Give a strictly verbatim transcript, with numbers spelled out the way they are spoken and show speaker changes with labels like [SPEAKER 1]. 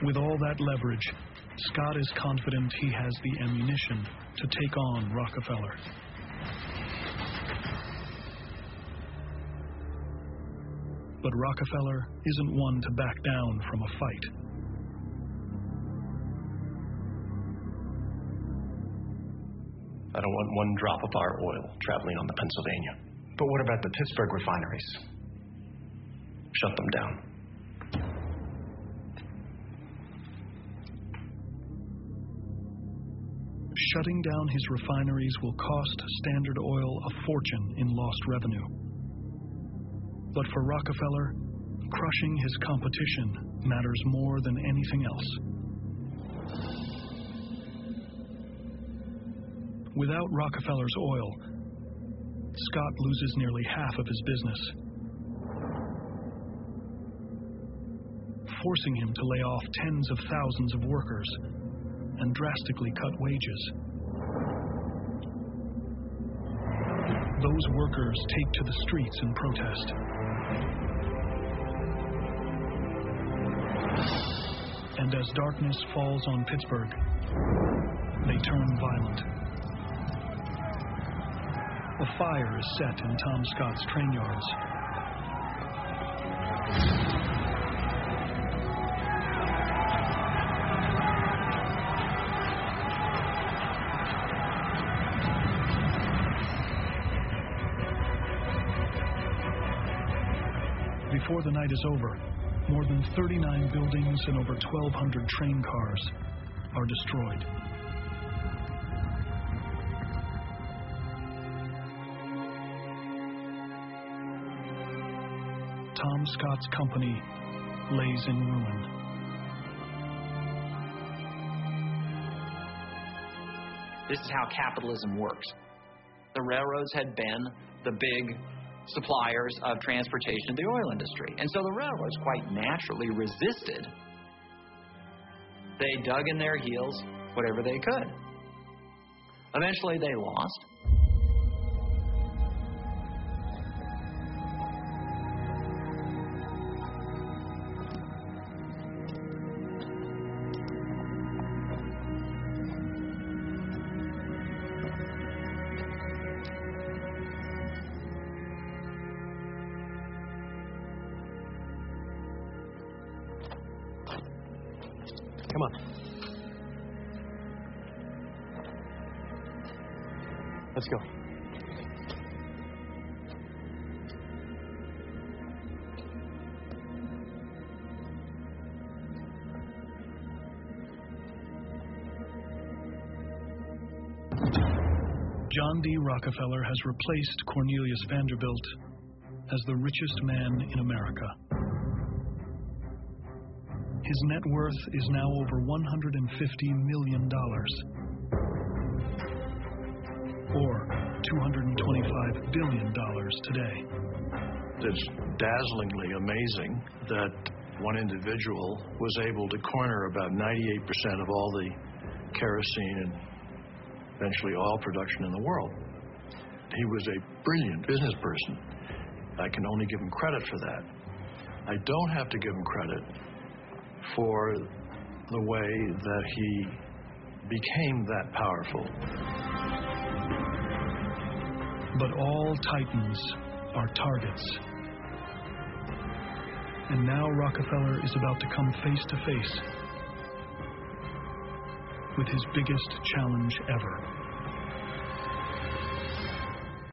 [SPEAKER 1] With all that leverage, Scott is confident he has the ammunition to take on Rockefeller. But Rockefeller isn't one to back down from a fight.
[SPEAKER 2] I don't want one drop of our oil traveling on the Pennsylvania.
[SPEAKER 3] But what about the Pittsburgh refineries?
[SPEAKER 2] Shut them down.
[SPEAKER 1] Shutting down his refineries will cost Standard Oil a fortune in lost revenue. But for Rockefeller, crushing his competition matters more than anything else. Without Rockefeller's oil, Scott loses nearly half of his business, forcing him to lay off tens of thousands of workers and drastically cut wages. Those workers take to the streets in protest. And as darkness falls on Pittsburgh, they turn violent. A fire is set in Tom Scott's train yards. Before the night is over, more than thirty-nine buildings and over twelve hundred train cars are destroyed. Tom Scott's company lays in ruin.
[SPEAKER 4] This is how capitalism works. The railroads had been the big suppliers of transportation to the oil industry. And so the railroads quite naturally resisted. They dug in their heels whatever they could. Eventually they lost.
[SPEAKER 2] Come on. Let's go.
[SPEAKER 1] John D. Rockefeller has replaced Cornelius Vanderbilt as the richest man in America. His net worth is now over one hundred fifty million dollars, or two hundred twenty-five billion dollars today.
[SPEAKER 5] It's dazzlingly amazing that one individual was able to corner about ninety-eight percent of all the kerosene and eventually oil production in the world. He was a brilliant business person. I can only give him credit for that. I don't have to give him credit for the way that he became that powerful.
[SPEAKER 1] But all titans are targets. And now Rockefeller is about to come face to face with his biggest challenge ever.